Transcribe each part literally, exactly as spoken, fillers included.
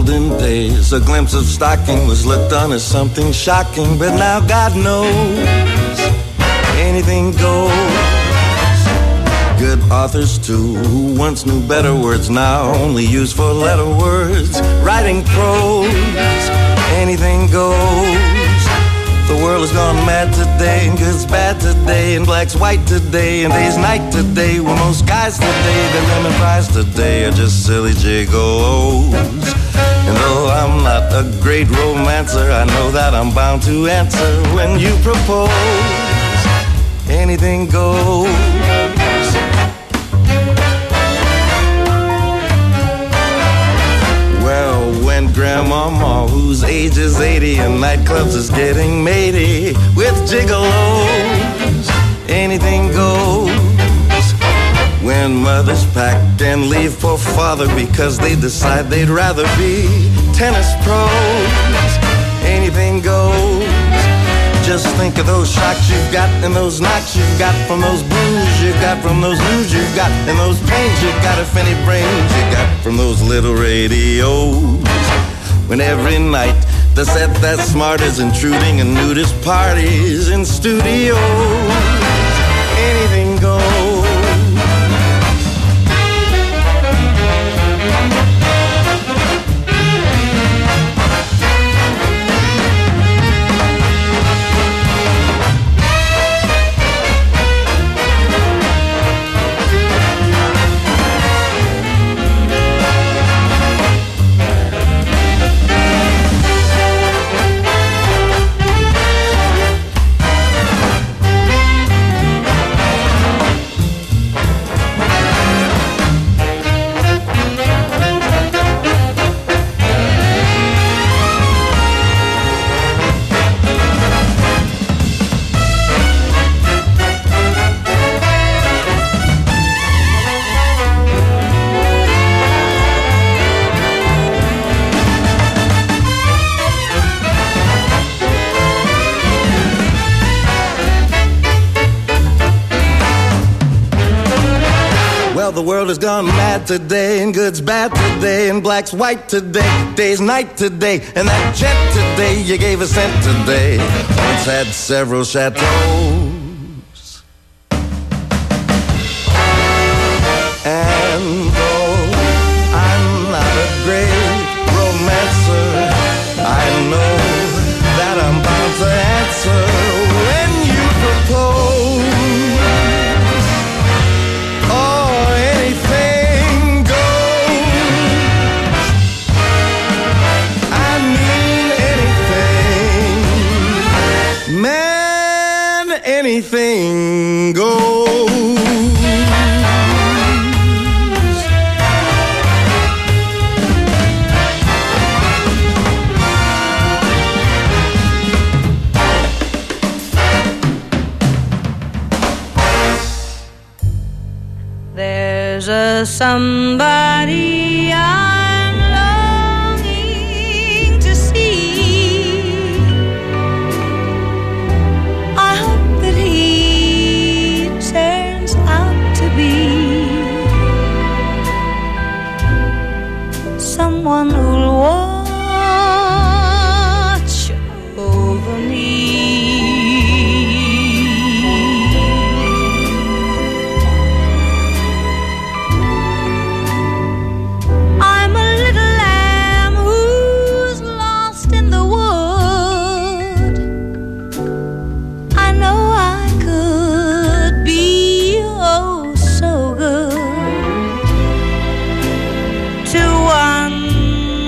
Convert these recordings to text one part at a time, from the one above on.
olden days, a glimpse of stocking was looked on as something shocking, but now God knows anything goes. Good authors too, who once knew better words, now only use four-letter words. Writing prose, anything goes. The world has gone mad today, and good's bad today, and black's white today, and day's night today. Well, most guys today, their lemon fries today are just silly gigolos. And though I'm not a great romancer, I know that I'm bound to answer when you propose. Anything goes. Well, when Grandmama, whose age is eighty, and nightclubs is getting matey with gigolos, anything goes. When mothers pack and leave for father because they decide they'd rather be tennis pros, anything goes. Just think of those shocks you've got and those knocks you've got from those blues you got from those news you've got and those pains you got, if any brains you got from those little radios. When every night the set that's smart is intruding in nudist parties in studios, anything goes. The world has gone mad today, and good's bad today, and black's white today, day's night today, and that jet today you gave a cent today once had several chateaus. And though I'm not a great romancer, I know that I'm bound to answer when you propose. Anything goes. There's a somebody I'm longing to see. I hope that he turns out to be someone who'll watch over me. I'm a little lamb who's lost in the wood. I know I could be oh so good to one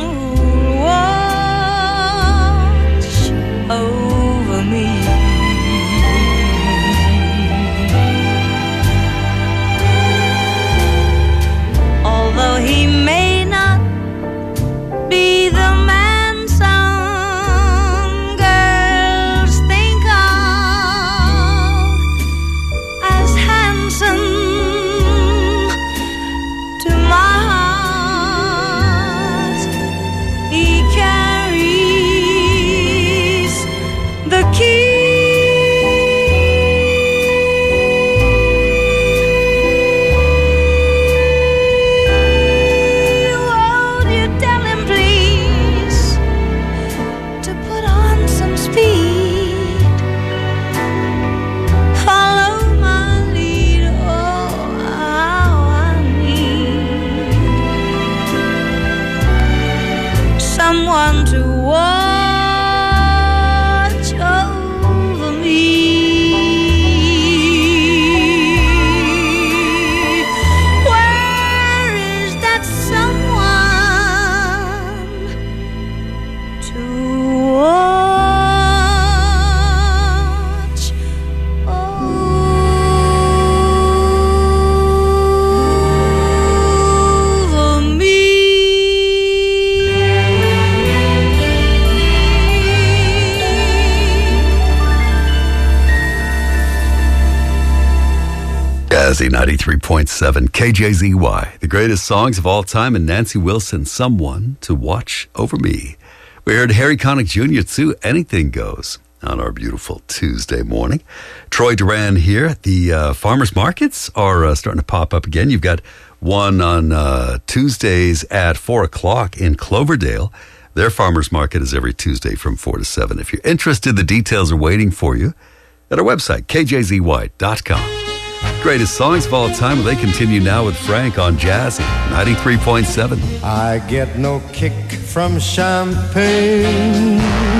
Jazzy ninety-three point seven K J Z Y. The greatest songs of all time, and Nancy Wilson, Someone to Watch Over Me. We heard Harry Connick Junior too, Anything Goes, on our beautiful Tuesday morning. Troy Duran here. The uh, farmers markets are uh, starting to pop up again. You've got one on uh, Tuesdays at four o'clock in Cloverdale. Their farmers market is every Tuesday from four to seven. If you're interested, the details are waiting for you at our website, K J Z Y dot com. Greatest songs of all time. They continue now with Frank on Jazzy ninety-three point seven. I get no kick from champagne.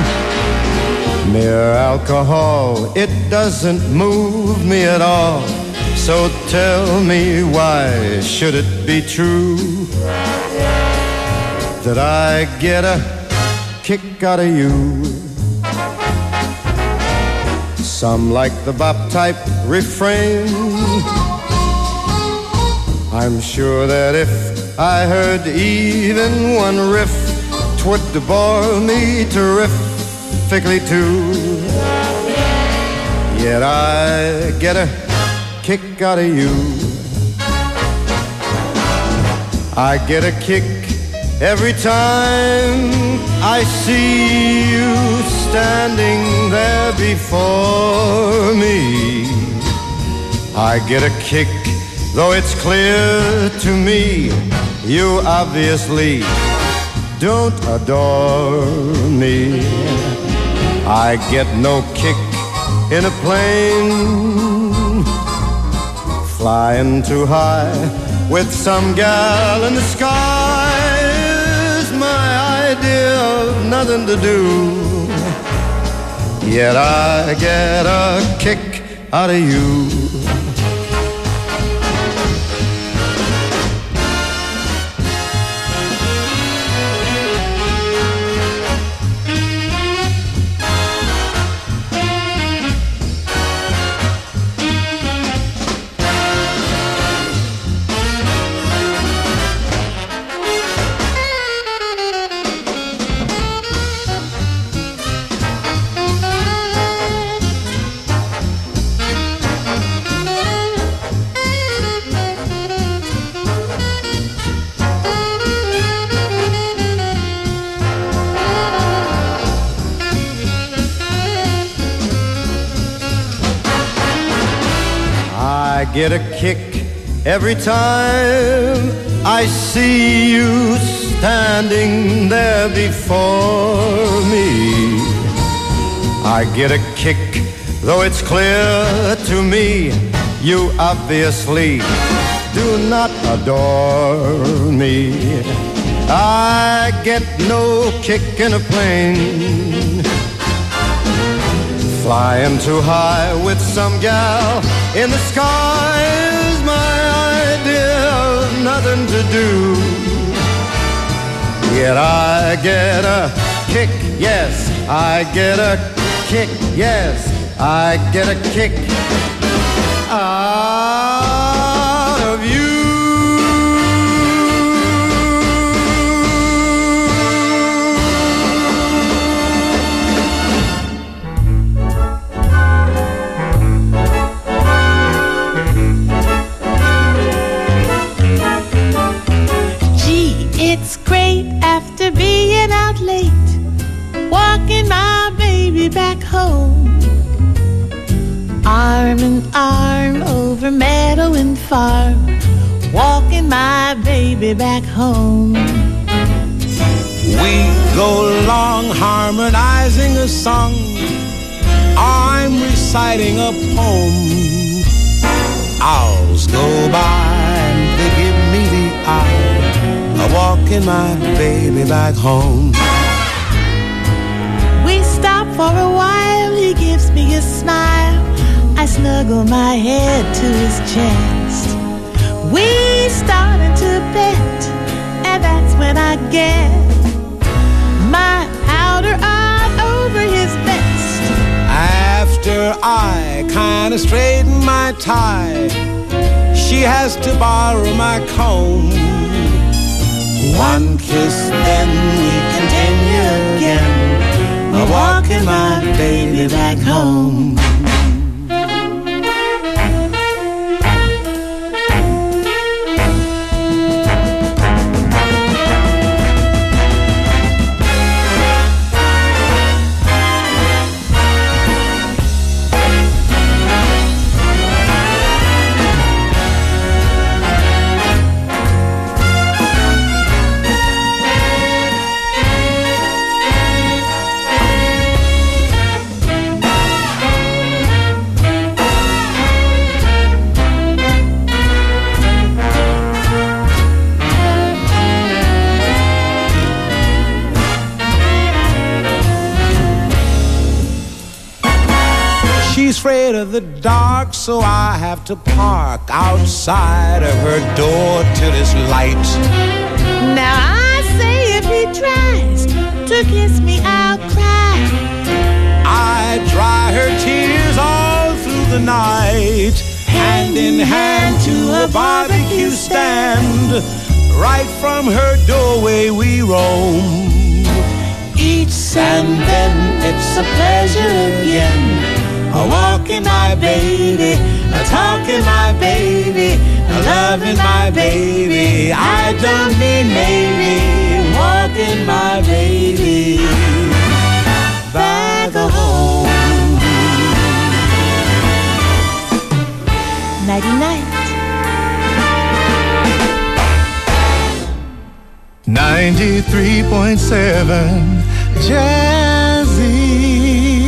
Mere alcohol, it doesn't move me at all. So tell me, why should it be true that I get a kick out of you? Some like the bop type refrain. I'm sure that if I heard even one riff, 'twould bore me terrifically too. Yet I get a kick out of you. I get a kick every time I see you standing there before me. I get a kick, though it's clear to me you obviously don't adore me. I get no kick in a plane, flying too high with some gal in the sky is my idea of nothing to do. Yet I get a kick out of you. I get a kick every time I see you standing there before me. I get a kick, though it's clear to me you obviously do not adore me. I get no kick in a plane, flying too high with some gal in the sky is my idea of nothing to do. Yet I get a kick, yes, I get a kick, yes, I get a kick out of you. It's great after being out late, walking my baby back home. Arm in arm over meadow and farm, walking my baby back home. We go along harmonizing a song. I'm reciting a poem. Hours go by and they give me the eye. I'm walking my baby back home. We stop for a while, he gives me a smile. I snuggle my head to his chest. We start into bed, and that's when I get my outer eye over his vest. After I kinda straighten my tie, she has to borrow my comb. One kiss, then we continue again, walking my baby back home. afraid of the dark, so I have to park outside of her door till it's light. Now I say if he tries to kiss me, I'll cry. I dry her tears all through the night, hand in hand to a barbecue stand. Right from her doorway we roam. Eats and then it's a pleasure again. A walking my baby, a talking my baby, a loving my baby. I don't mean maybe, walking my baby back home. Nighty night. ninety-three point seven Jazzy.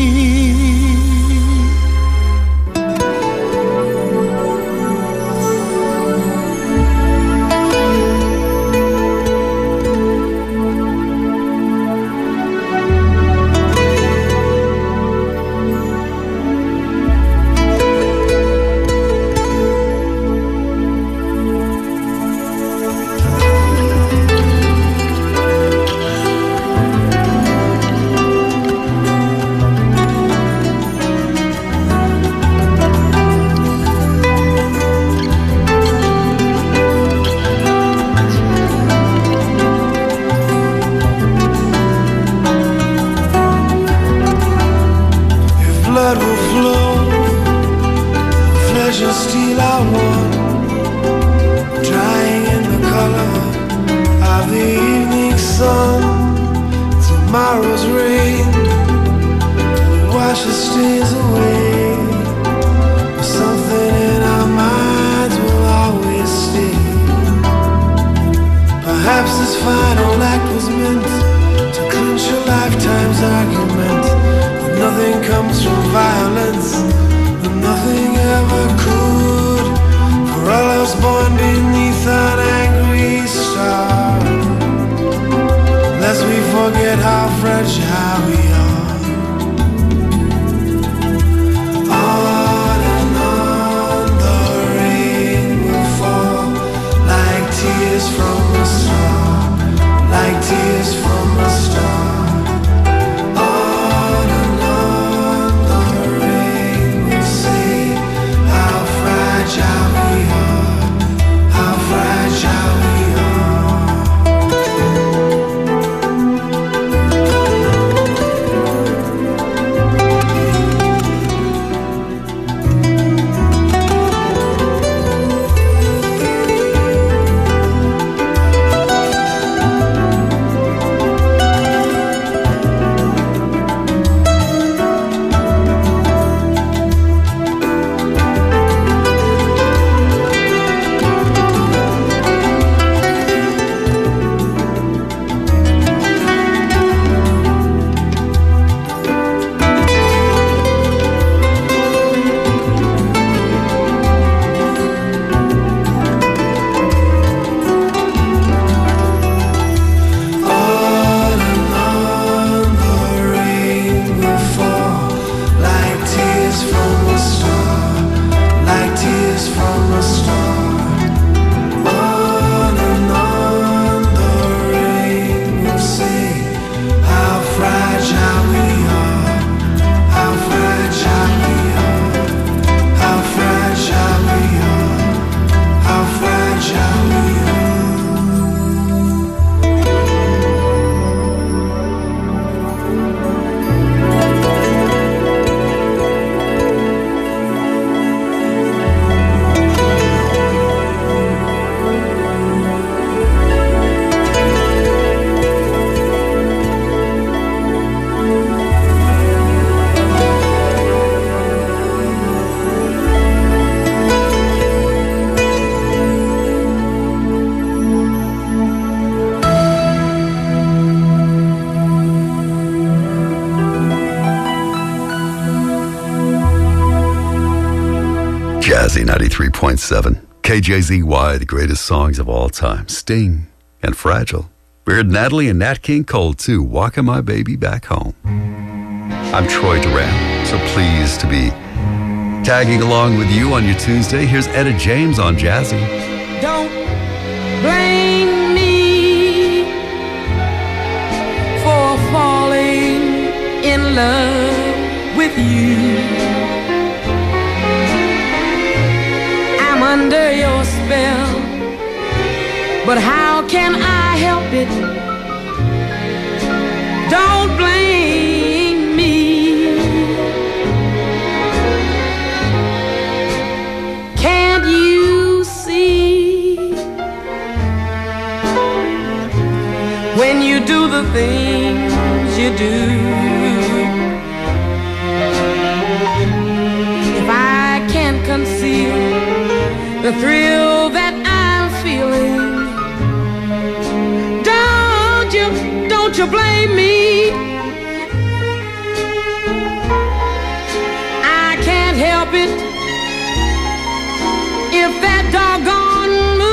Jazzy ninety-three point seven. K J Z Y, the greatest songs of all time. Sting and Fragile. We heard Natalie and Nat King Cole, too. Walking My Baby Back Home. I'm Troy Duran, so pleased to be Tagging along with you on your Tuesday, here's Etta James on Jazzy. Don't blame me for falling in love with you. I'm under your spell, but how can I help it? Don't blame me. Can't you see when you do the things you do? If I can't conceal the thrill that I'm feeling, don't you, don't you blame me. I can't help it if that doggone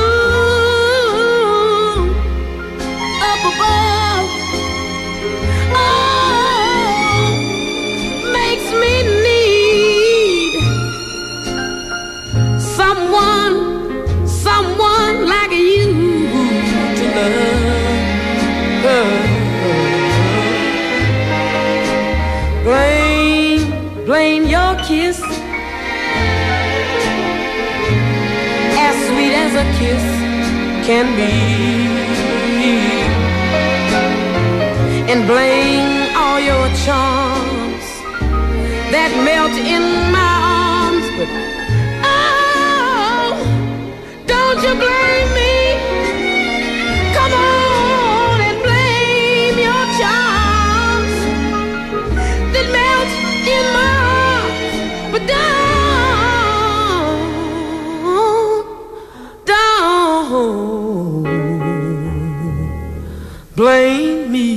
moon up above, oh, makes me need someone, someone like you to love. Blame, blame your kiss, as sweet as a kiss can be, and blame all your charms that melt in my arms, but oh, don't you blame me. Come on and blame your charms that melt in my arms, but don't, don't blame me.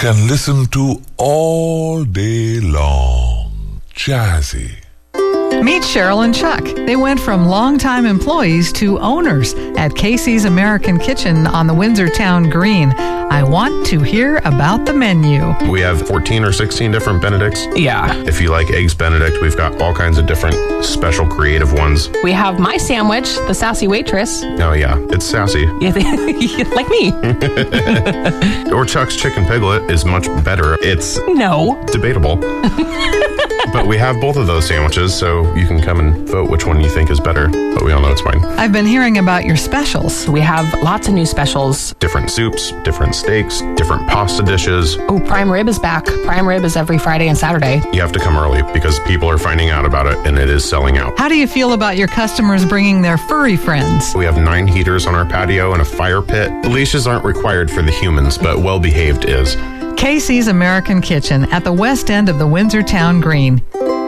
can listen to all day long. Jazzy. Meet Cheryl and Chuck. They went from longtime employees to owners at Casey's American Kitchen on the Windsor Town Green. I want to hear about the menu. We have fourteen or sixteen different Benedicts. Yeah. If you like Eggs Benedict, we've got all kinds of different special creative ones. We have my sandwich, the Sassy Waitress. Oh, yeah. It's sassy. Yeah, like me. Or Chuck's Chicken Piglet is much better. It's no debatable. But we have both of those sandwiches, so you can come and vote which one you think is better. But we all know it's mine. I've been hearing about your specials. We have lots of new specials. Different soups, different steaks, different pasta dishes. Oh, prime rib is back. Prime rib is every Friday and Saturday. You have to come early because people are finding out about it and it is selling out. How do you feel about your customers bringing their furry friends? We have nine heaters on our patio and a fire pit. The leashes aren't required for the humans, but well-behaved is. Casey's American Kitchen at the west end of the Windsor Town Green.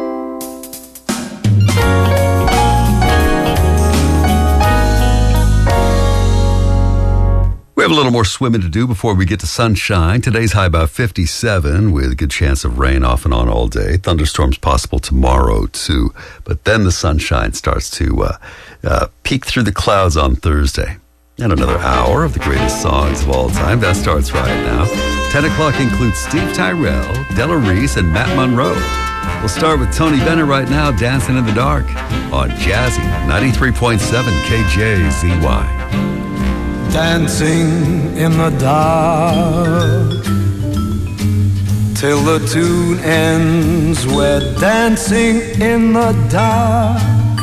We have a little more swimming to do before we get to sunshine. Today's high about fifty-seven with a good chance of rain off and on all day. Thunderstorms possible tomorrow too. But then the sunshine starts to uh, uh, peek through the clouds on Thursday. And another hour of the greatest songs of all time. That starts right now. ten o'clock includes Steve Tyrell, Della Reese, and Matt Monroe. We'll start with Tony Bennett right now, Dancing in the Dark on Jazzy ninety-three point seven K J Z Y. Dancing in the dark till the tune ends. We're dancing in the dark,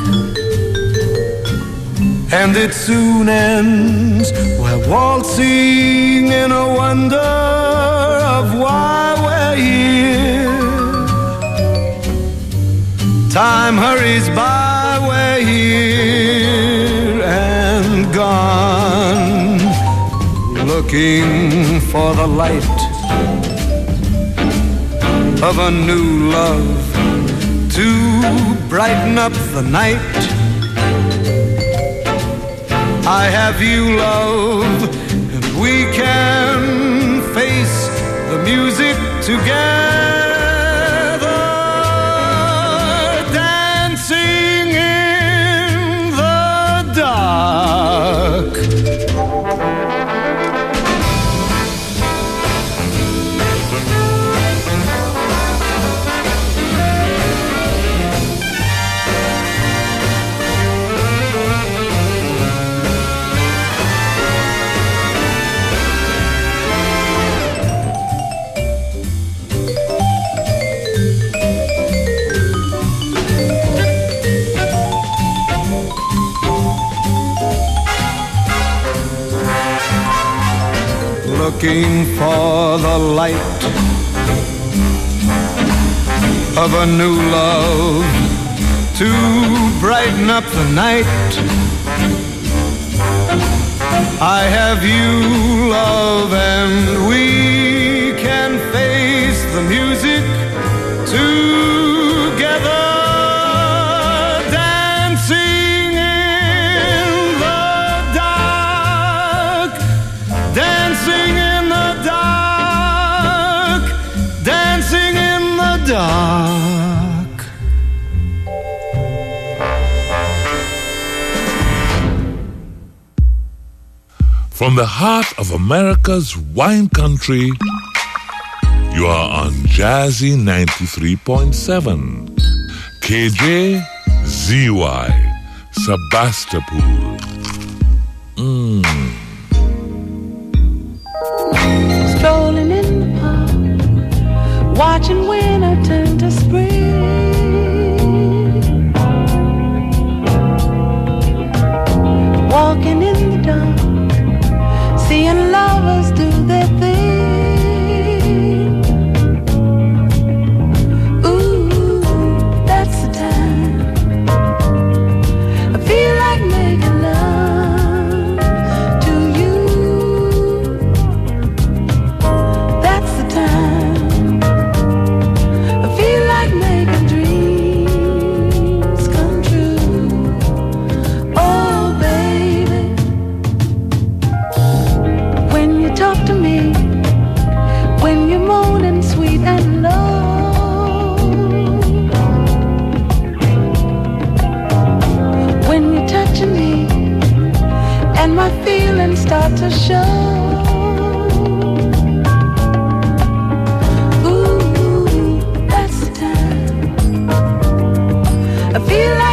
and it soon ends. We're waltzing in a wonder of why we're here. Time hurries by, we're here and gone, looking for the light of a new love to brighten up the night. I have you, love, and we can face the music together, dancing in the dark. Looking for the light of a new love to brighten up the night. I have you, love, and we can face the music together, dancing in the dark, dancing in the dark, dancing in the dark. From the heart of America's wine country, you are on Jazzy ninety-three point seven. K J Z Y, Sebastopol. Mmm. Strolling in the park, watching winter turn to spring. Walking in the dark, seeing lovers do their thing. Ooh, that's the time I feel like making love to you. That's the time I feel like making feelings start to show. Ooh, that's the time I feel like